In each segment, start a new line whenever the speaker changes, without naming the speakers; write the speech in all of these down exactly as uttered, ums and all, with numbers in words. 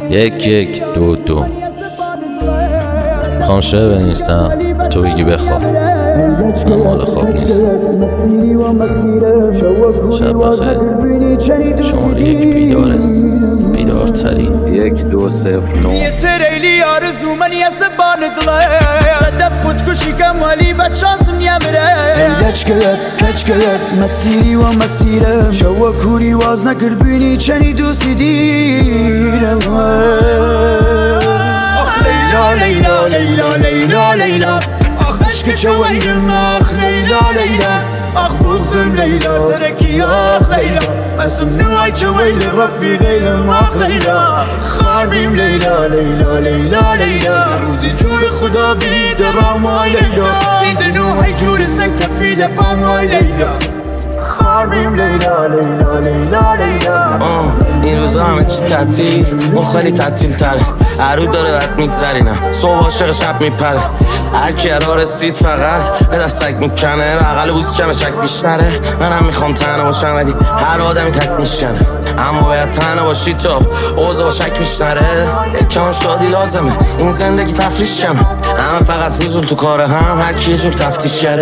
یک یک دو دو میخوام شعر بنویسم، تو بگی بخواب. من مال خواب نیستم. شب بخیر. شماره یک بیداره، بیدارترین. یک دو صفر نو.
تریلی آرزو من یه زبان دله صدف خودکشی کم ولی بچانسم نمیره. هیچ کرد کچ کرد مسیری و مسیرم شو کوری واز نکرد بینی چنی دوستی دیرم. آخ لیلا لیلا لیلا لیلا لیلا آخ عشق چویرم آخ لیلا لیلا آخ بغزم لیلا درکی آخ لیلا اسم نوعی چویل رفیقی لم آخ لیلا خاربیم لیلا لیلا لیلا لیلا روزی جور خدا بید رامای لیلا دید نوعی جور سکفی دپامای لیلا خاربیم لیلا لیلا لیلا لیلا.
این روزا همه چی تعطیل، اون خیلی تعطیل تره. هر روز داره بعد میگذرینم، صبح عاشق شب میپره. هر کی را رسید فقط به دستک میکنه، بغل بوس کمه چک بیشتره. منم میخوام تنها باشم ولی هر آدمی تک میشکنه. اما باید تنها باشی تو اوضاع با شک بیشتره. کم شادی لازمه، این زندگی تفریش کمه. همه فقط فضول تو کار هم، هر کی یه جور تفتیش کرده.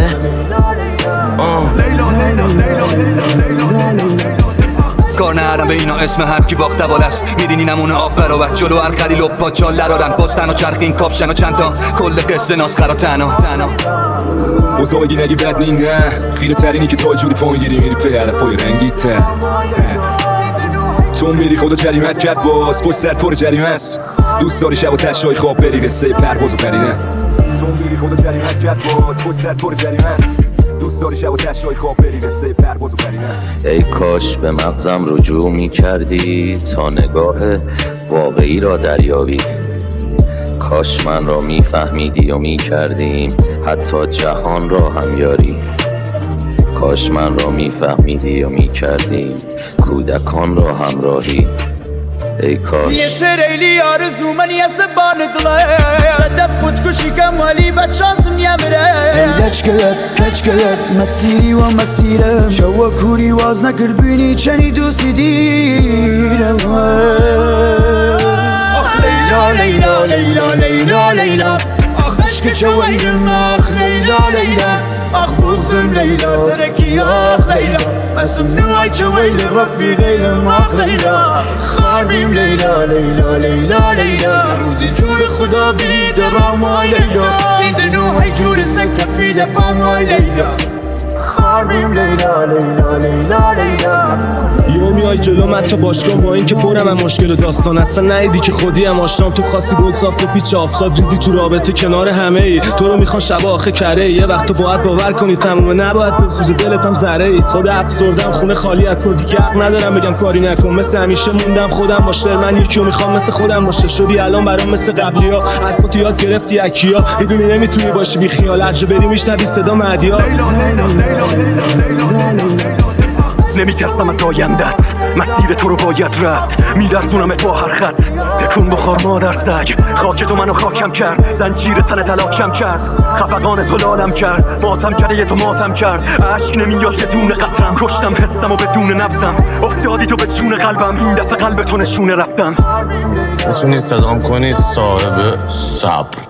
کار نهرم به اینا اسم هر کی باخت دوال است. میرینی نمونه آف برابر جلو هر خلیل و پاچا لرارن باز تنها چرخ این کافشن و چند تا کل قصه ناسخرا تنها تنها
بزرگی نگی بد نینه خیره ترینی که تا جوری پایین گیری میری پی علفای رنگی تر. تو میری خدا جریمت کرد باز پشت سر پر جریمه است. دوست داری شب و تشای خواب بری قصه پرواز و پرینه. تو میری خدا جریمت کرد باز پشت سر پر جریمه است. دوست داری شب و تشای خواب بری قصه پرواز و پرینه.
ای کاش به مغزم رجوع می کردی تا نگاه واقعی را دریابی. کاش من را می فهمیدی و می کردیم حتی جهان را هم یاری. کاش من را می فهمیدی و می کردیم کودکان را همراهی. ای کاش
یه تریلی آرزو من یه زبان دله صدف خودکشی کم ولی بچانسم نمیره. هیچ کرد کچ کرد مسیری و مسیرم شو کوری واز نکرد بینی چنی دوستی دیرم. آخ لیلا لیلا لیلا لیلا لیلا آخ عشق چویرم آخ لیلا لیلا آخ بغزم لیلا درکی آخ لیلا اسم نوعی چویل رفیقی لم آخ لیلا خاربیم لیلا لیلا لیلا لیلا روزی جور خدا بید رامای لیلا دید نوعی جور سکفی دپامای لیلا خاربیم لیلا لیلا لیلا لیلا.
یو میای جلو من تا باشگاه با این که پرم هم مشکل و داستان اصلا ندیدی که خودی هم آشنام. تو خواستی گل صاف و پیچ آفتاب ریدی تو رابطه کنار همه ای. تو رو میخوان شب آخه کره یه وقت تو باید باور کنی تمومه نباید بسوزه دلت هم ذره ای. خود افسردم خونه خالیت تو دیگه حق ندارم بگم کاری نکن. مثل همیشه موندم خودم باشه من یکیو میخوام مثل خودم باشه. شدی الان برام مثل قبلیا حرفاتو یاد گرفتی یکیا میدونی نمیتونی باشی بی خیال. هرجا بری میشنوی صدا مهدیا.
نمیترسم از آیندت مسیر تو رو باید رفت. میرسونمت با هر خط تکون بخور مادر سگ. خاک تو منو خاکم کرد زنجیر تن تلاکم کرد. خفقان تو لالم کرد ماتم کرده تو ماتم کرد. عشق نمیاد یه دونه قطرم کشتم حسم و بدون نبزم. افتادی تو به جون قلبم این دفعه قلب تو نشونه رفتم.
میتونی صدام کنی صاحب سب